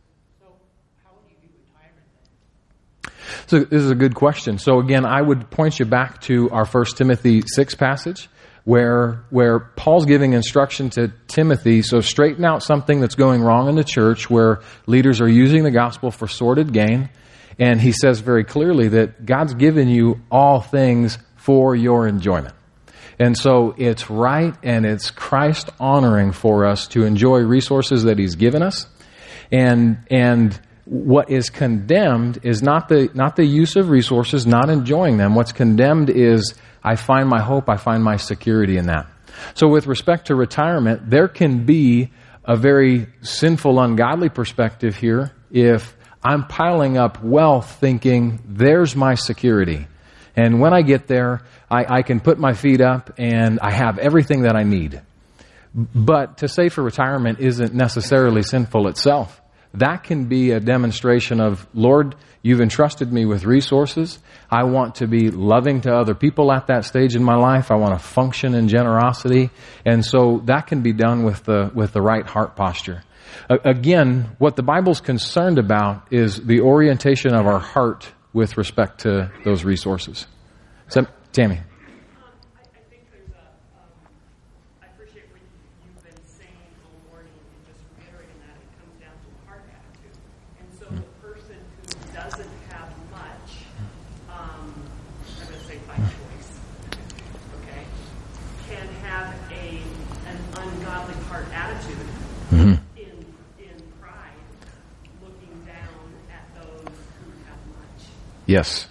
So this is a good question. So again, I would point you back to our 1 Timothy 6 passage where Paul's giving instruction to Timothy. So straighten out something that's going wrong in the church where leaders are using the gospel for sordid gain. And he says very clearly that God's given you all things for your enjoyment. And so it's right and it's Christ honoring for us to enjoy resources that He's given us. And what is condemned is not the use of resources, not enjoying them. What's condemned is I find my hope, I find my security in that. So with respect to retirement, there can be a very sinful, ungodly perspective here if I'm piling up wealth thinking there's my security. And when I get there, I can put my feet up and I have everything that I need. But to save for retirement isn't necessarily sinful itself. That can be a demonstration of, Lord, you've entrusted me with resources. I want to be loving to other people at that stage in my life. I want to function in generosity. And so that can be done with the right heart posture. Again, what the Bible's concerned about is the orientation of our heart with respect to those resources. So, Tammy. I think there's I appreciate what you've been saying all morning and just reiterating that. It comes down to a heart attitude. And so the person who doesn't have much, I'm going to say by choice, okay, can have an ungodly heart attitude in pride, looking down at those who have much. Yes.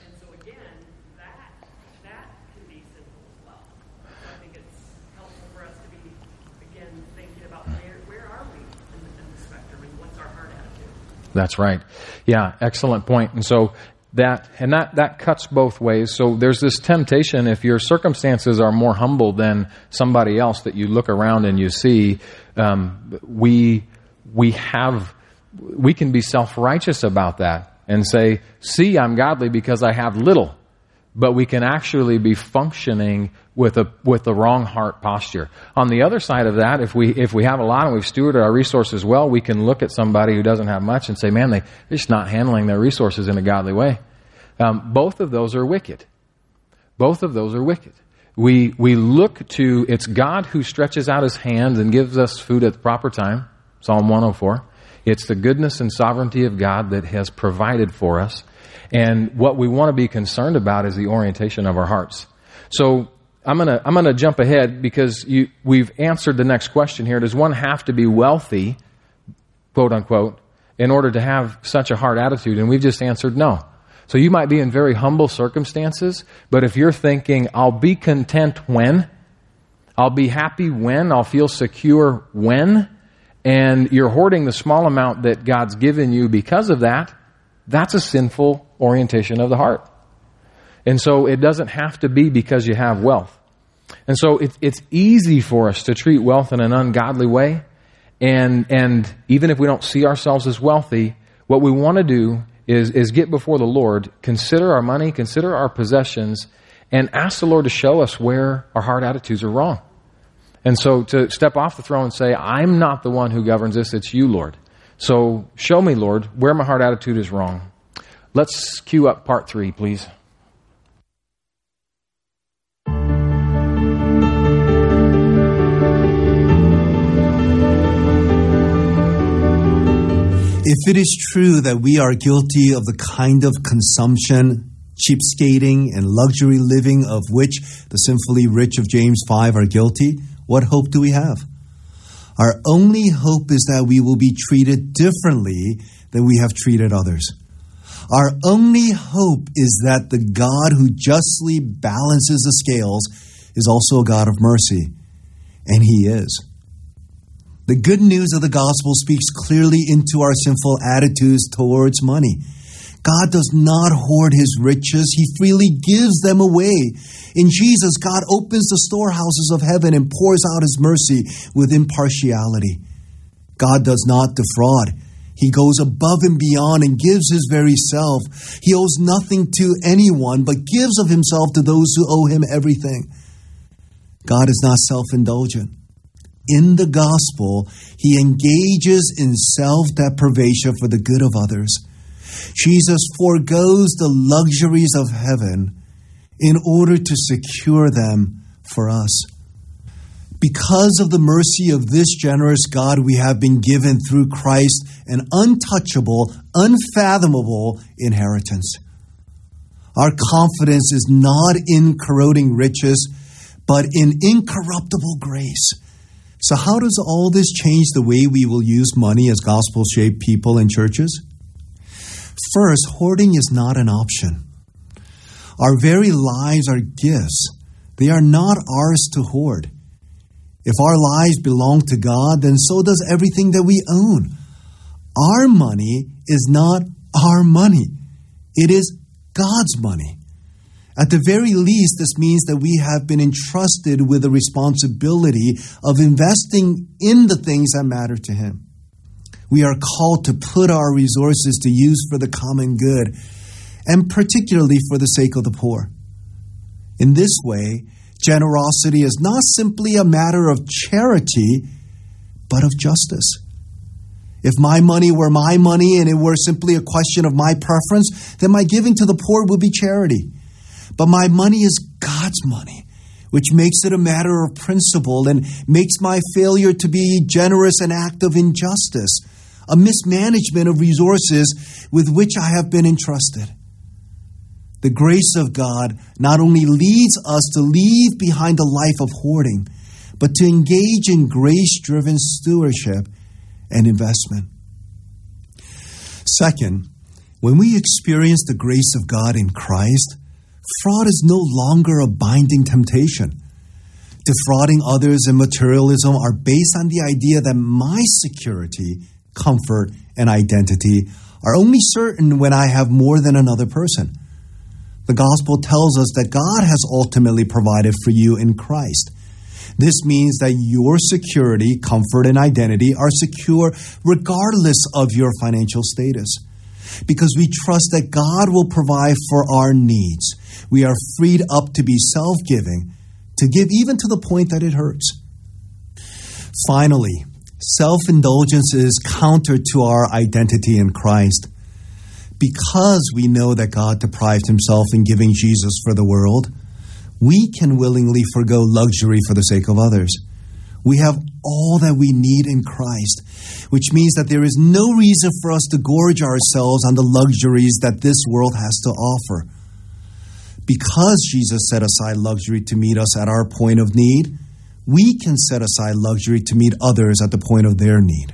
That's right. Yeah, excellent point. And so that cuts both ways. So there's this temptation, if your circumstances are more humble than somebody else that you look around and you see, we can be self-righteous about that and say, see, I'm godly because I have little. But we can actually be functioning with the wrong heart posture. On the other side of that, if we have a lot and we've stewarded our resources well, we can look at somebody who doesn't have much and say, man, they're just not handling their resources in a godly way. Both of those are wicked. Both of those are wicked. We look to, it's God who stretches out his hand and gives us food at the proper time. Psalm 104. It's the goodness and sovereignty of God that has provided for us. And what we want to be concerned about is the orientation of our hearts. So I'm gonna jump ahead because we've answered the next question here. Does one have to be wealthy, quote unquote, in order to have such a heart attitude? And we've just answered no. So you might be in very humble circumstances, but if you're thinking, I'll be content when, I'll be happy when, I'll feel secure when, and you're hoarding the small amount that God's given you because of that, that's a sinful orientation of the heart. And so it doesn't have to be because you have wealth. And so it's easy for us to treat wealth in an ungodly way. And even if we don't see ourselves as wealthy, what we want to do is get before the Lord, consider our money, consider our possessions, and ask the Lord to show us where our heart attitudes are wrong. And so to step off the throne and say, I'm not the one who governs this, it's you, Lord. So show me, Lord, where my heart attitude is wrong. Let's cue up part 3, please. If it is true that we are guilty of the kind of consumption, cheapskating, and luxury living of which the sinfully rich of James 5 are guilty, what hope do we have? Our only hope is that we will be treated differently than we have treated others. Our only hope is that the God who justly balances the scales is also a God of mercy. And he is. The good news of the gospel speaks clearly into our sinful attitudes towards money. God does not hoard his riches. He freely gives them away. In Jesus, God opens the storehouses of heaven and pours out his mercy with impartiality. God does not defraud. He goes above and beyond and gives his very self. He owes nothing to anyone, but gives of himself to those who owe him everything. God is not self-indulgent. In the gospel, he engages in self-deprivation for the good of others. Jesus forgoes the luxuries of heaven in order to secure them for us. Because of the mercy of this generous God, we have been given through Christ an untouchable, unfathomable inheritance. Our confidence is not in corroding riches, but in incorruptible grace. So how does all this change the way we will use money as gospel-shaped people in churches? First, hoarding is not an option. Our very lives are gifts. They are not ours to hoard. If our lives belong to God, then so does everything that we own. Our money is not our money. It is God's money. At the very least, this means that we have been entrusted with the responsibility of investing in the things that matter to Him. We are called to put our resources to use for the common good, and particularly for the sake of the poor. In this way, generosity is not simply a matter of charity, but of justice. If my money were my money and it were simply a question of my preference, then my giving to the poor would be charity. But my money is God's money, which makes it a matter of principle and makes my failure to be generous an act of injustice, a mismanagement of resources with which I have been entrusted. The grace of God not only leads us to leave behind a life of hoarding, but to engage in grace-driven stewardship and investment. Second, when we experience the grace of God in Christ, fraud is no longer a binding temptation. Defrauding others and materialism are based on the idea that my security, comfort, and identity are only certain when I have more than another person. The gospel tells us that God has ultimately provided for you in Christ. This means that your security, comfort, and identity are secure regardless of your financial status. Because we trust that God will provide for our needs, we are freed up to be self-giving, to give even to the point that it hurts. Finally, self-indulgence is counter to our identity in Christ. Because we know that God deprived Himself in giving Jesus for the world, we can willingly forgo luxury for the sake of others. We have all that we need in Christ, which means that there is no reason for us to gorge ourselves on the luxuries that this world has to offer. Because Jesus set aside luxury to meet us at our point of need, we can set aside luxury to meet others at the point of their need.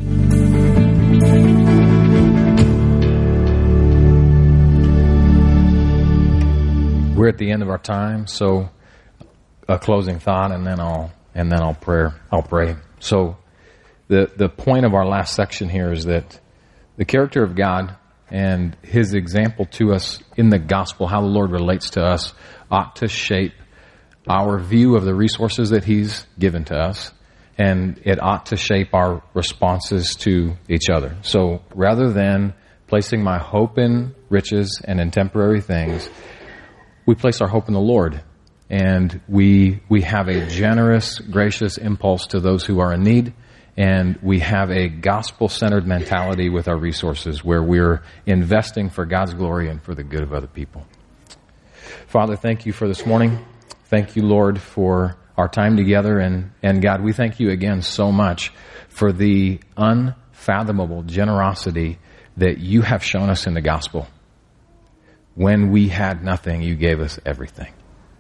We're at the end of our time, so a closing thought, and then I'll pray. So the point of our last section here is that the character of God and His example to us in the gospel, how the Lord relates to us, ought to shape our view of the resources that He's given to us, and it ought to shape our responses to each other. So rather than placing my hope in riches and in temporary things, we place our hope in the Lord, and we have a generous, gracious impulse to those who are in need, and we have a gospel-centered mentality with our resources where we're investing for God's glory and for the good of other people. Father, thank You for this morning. Thank You, Lord, for our time together, and God, we thank You again so much for the unfathomable generosity that You have shown us in the gospel. When we had nothing, You gave us everything.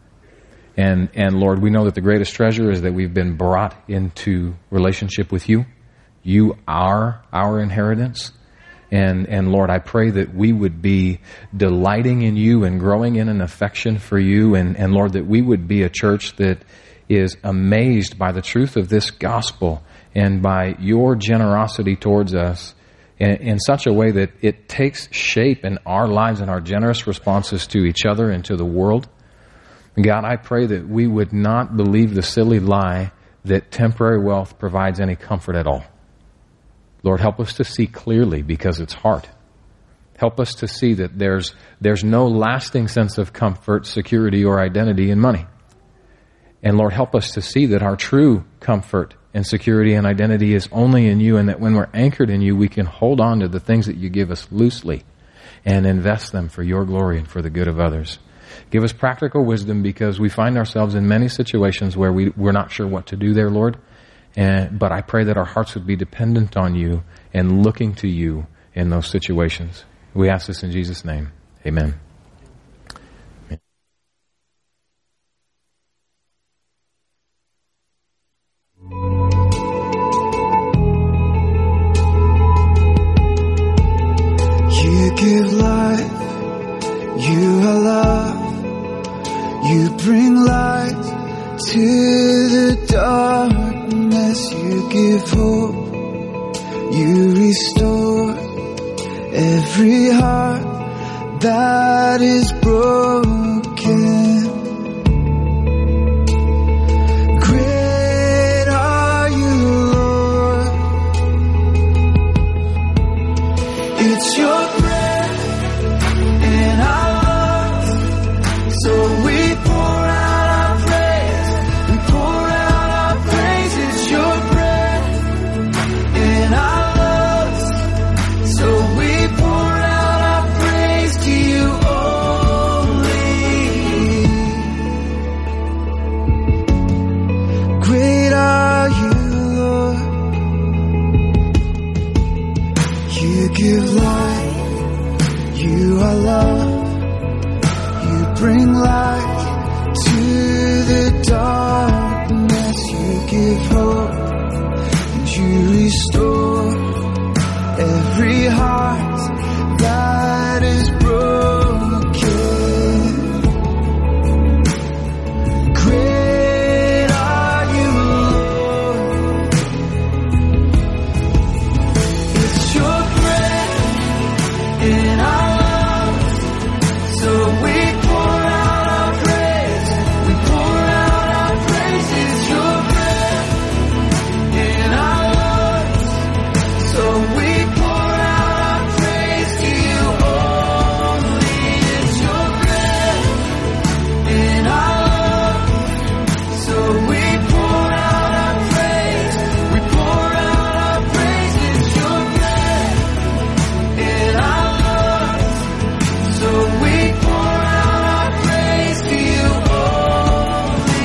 And Lord, we know that the greatest treasure is that we've been brought into relationship with You. You are our inheritance. And Lord, I pray that we would be delighting in You and growing in an affection for You. And Lord, that we would be a church that is amazed by the truth of this gospel and by Your generosity towards us in such a way that it takes shape in our lives and our generous responses to each other and to the world. God, I pray that we would not believe the silly lie that temporary wealth provides any comfort at all. Lord, help us to see clearly because it's hard. Help us to see that there's no lasting sense of comfort, security, or identity in money. And Lord, help us to see that our true comfort and security and identity is only in You, and that when we're anchored in You, we can hold on to the things that You give us loosely and invest them for Your glory and for the good of others. Give us practical wisdom, because we find ourselves in many situations where we're not sure what to do there, Lord. But I pray that our hearts would be dependent on You and looking to You in those situations. We ask this in Jesus' name. Amen. You give life, you are love. You bring light to the darkness. You give hope, you restore every heart that is broken. Great are you, Lord. It's your breath in our lungs, so we pour out our praise. We pour out our praise. It's your breath in our lungs, so we pour out our praise to you only. Great are you, Lord. You give light, you are love. You bring light to the darkness. You give hope and you restore every heart that is broken. Great are you, Lord. It's your breath in our lungs, so we pour out our praise. We pour out our praise. It's your breath in our lungs, so we pour out our praise to you only. It's your breath in our lungs, so we pour out our praise. We pour out our praise. It's your breath in our lungs, so we pour out our praise to you only.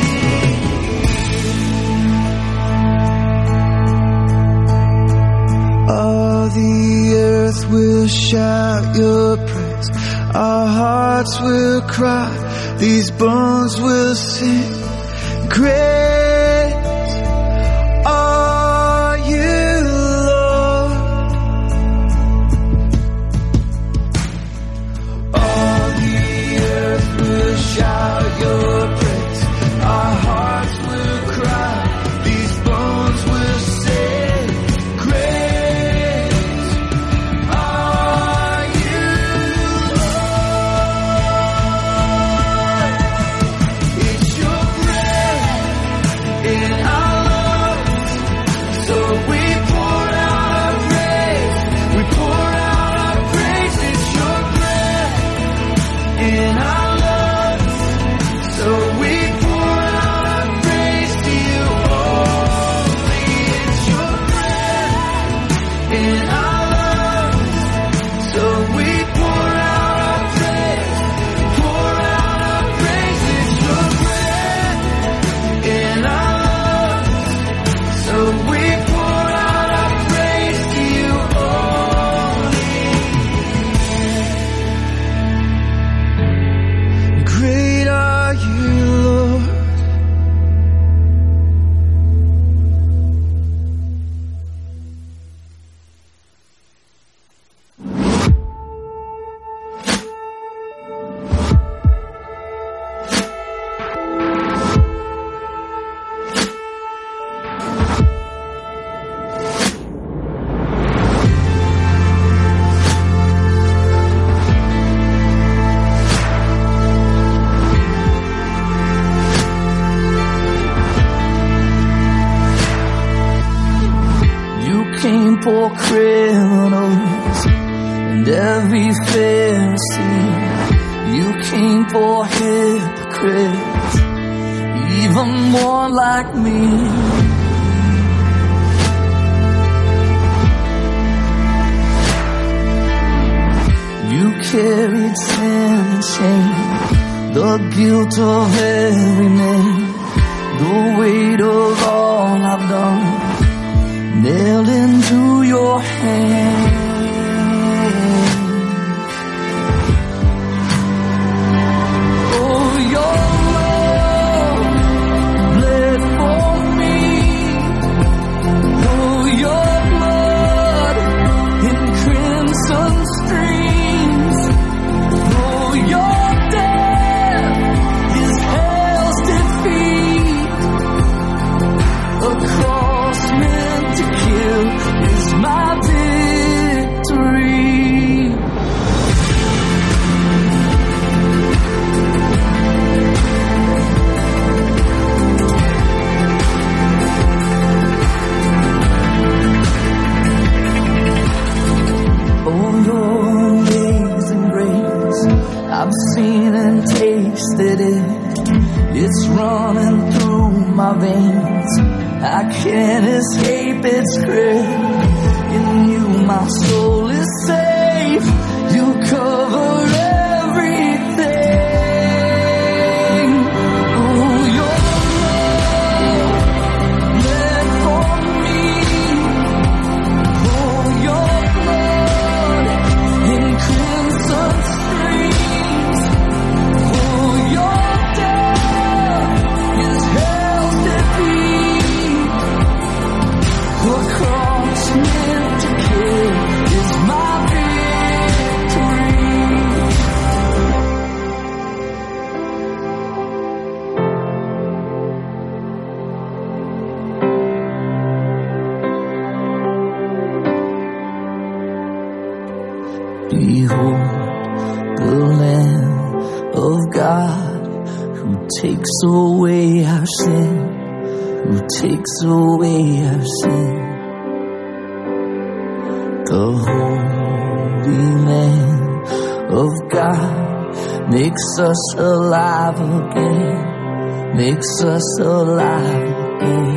All the earth will shout your praise. Our hearts will cry. These bones will sing. Great are you, Lord. All the earth will shout your praise. Our hearts will cry. These bones will sing. Great are you, Lord. It's your breath in our lungs, so we pour out our praise. We pour out our praise. It's your breath in our lungs, so we pour out our praise to you only. It's your breath in our lungs, so we pour out our praise. Pour out our praise. It's your breath in our lungs, so we pour out our praise to you only. Great are you, Lord. You came for criminals and every Pharisee. You came for hypocrites, even more like me. You carried sin and shame, the guilt of every man, the weight of all I've done, nailed into your hand. Oh, your love bled for me. Oh, your blood in crimson streams. my veins. I can't escape its grip. In you my soul is safe. You cover everything. Oh, your love meant for me. Oh, your blood in crimson streams. Oh, your death is hell's defeat. The cross meant to kill is my victory. Behold the Lamb of God who takes away our sin, who takes away our sin. The Holy Lamb of God makes us alive again, makes us alive again.